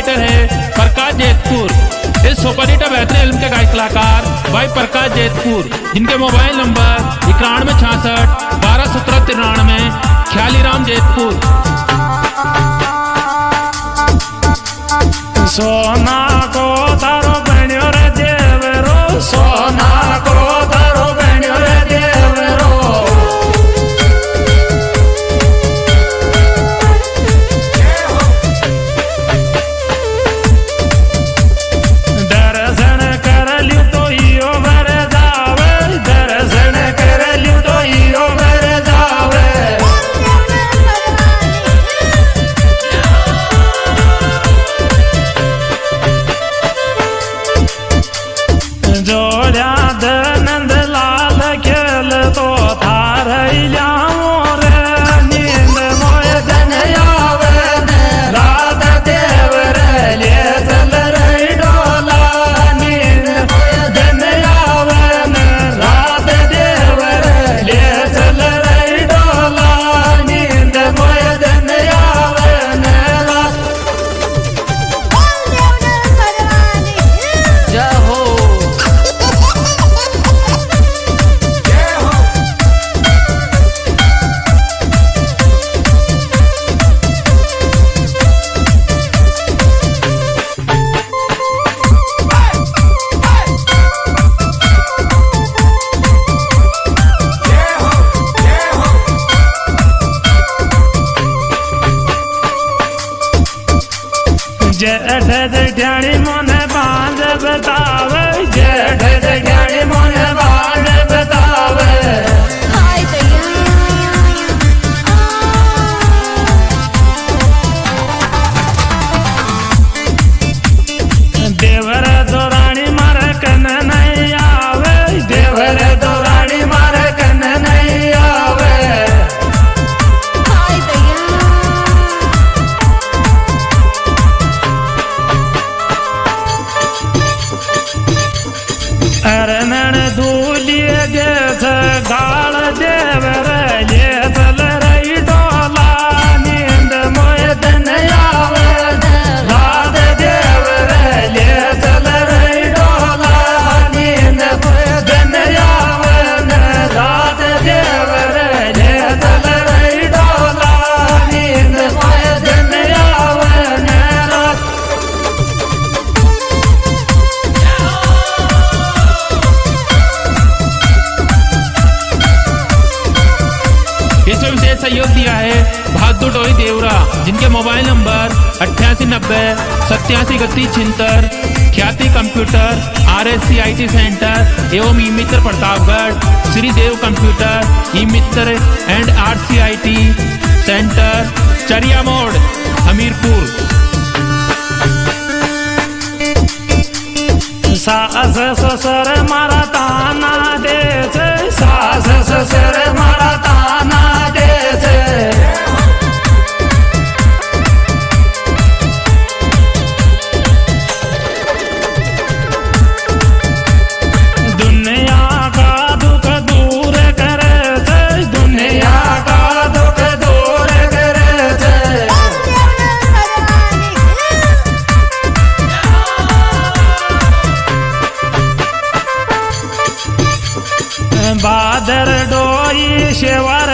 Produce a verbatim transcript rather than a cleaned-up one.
Director है प्रकाश जेतपुर। इस super hit बेहतरीन फिल्म के गायक कलाकार भाई प्रकाश जेतपुर, जिनके मोबाइल नंबर इक्यानवे छियासठ बारह सत्रह तिरानवे। ख्याली राम जेतपुर। सोना को तारो बन्यो रे देवरो, सोना को तारो बन्यो रे देवरो। दर्शन कर लियो तो यो वर जावे, दर्शन कर लियो तो यो वर जावे। जोड़ा नंद लाल खेल तो थार रे नींद मोय धन आवे रात देव रे ले चल रे डोला। नींद मोय धन आवे रात देव रे ले चल रे डोला। नींद मोय धन आवे रात। जय हो। जेठ जेठानी मोने बांध बतावे, जेठ जेठानी मोने बांध बतावे। देवर दौरानी मारे कन नहीं आवे, देवर दौरानी मारे कन नहीं आवे। अरनण धूलिए गेथ गाल देवर ले चल रही डोला। नींद मोय धन आवे रात देवर ले चल रही डोला। नींद मोय धन आवे रात देवर ले चल रही डोला। नींद मोय धन आवे रात। इसमें विशेष सहयोग दिया है बहादुर डोई देवरा, जिनके मोबाइल नंबर अट्ठासी नब्बे सत्यासी इकतीस छिहत्तर। Khyati computer, R S C I T centre एवं e Mitra Pratapgarh. Shri Dev computer, e Mitra and R C I T centre Chariya मोड़ हमीरपुर। सास ससुर मारा ताना दे छे, सास ससुर मारा ताना दे छे। दुनिया का दुख दूर करे छे, दुनिया का दुख दूर करे छे। बादर डोई शेवर